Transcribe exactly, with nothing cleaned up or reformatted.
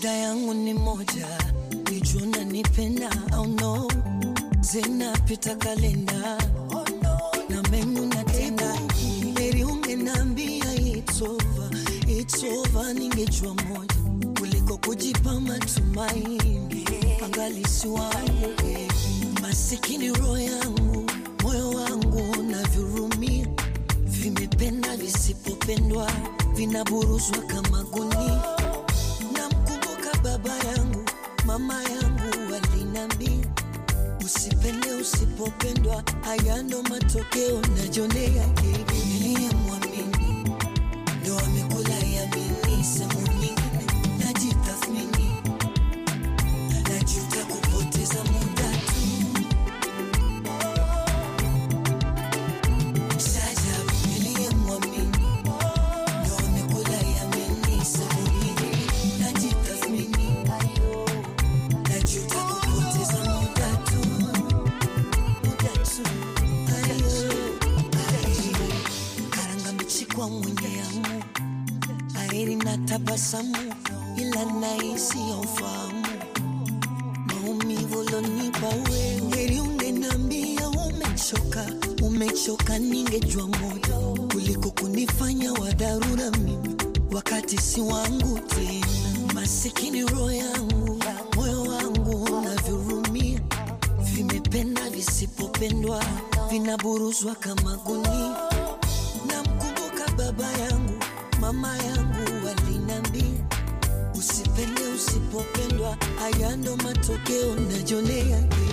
Shida yangu ni moja, nijua unanipenda au no. Zinapita kalenda, oh no, na mengu natenda. Heri ungenambia it's over, it's over, ningejua moja kuliko kujipa matumaini. Angalisi wangu, masikini roho yangu, moyo wangu na virumia. Vimependa visipopendwa, vinaburuzwa kama gunia. Namkumbuka baba yangu, mama yangu walinambia, usipende usipopendwa, haya ndo matokeo najonea. Niliyemwamini ndo amekula yamini, sehemu nyingine najitathmini, najuta kupoteza muda tu. Sajabu, niliyemwamini ndo amekula yamini, sehemu nyingine najitathmini, najuta kupoteza muda tu. Karanga mchikwa mwenye yamu, aheri na tabasamu, ila nahisi ya ufahamu. Maumivu lonipa wewe, heri ungenambia umechoka, umechoka, ningejua moja kuliko kunifanya wa dharura mimi wakati si wangu tena. Masikini roho yangu, moyo wangu na virumia. Vimependa visipopendwa, vinaburuzwa kama gunia. Namkumbuka baba yangu, mama yangu walinambia, usipende usipopendwa, haya ndo matokeo najonea.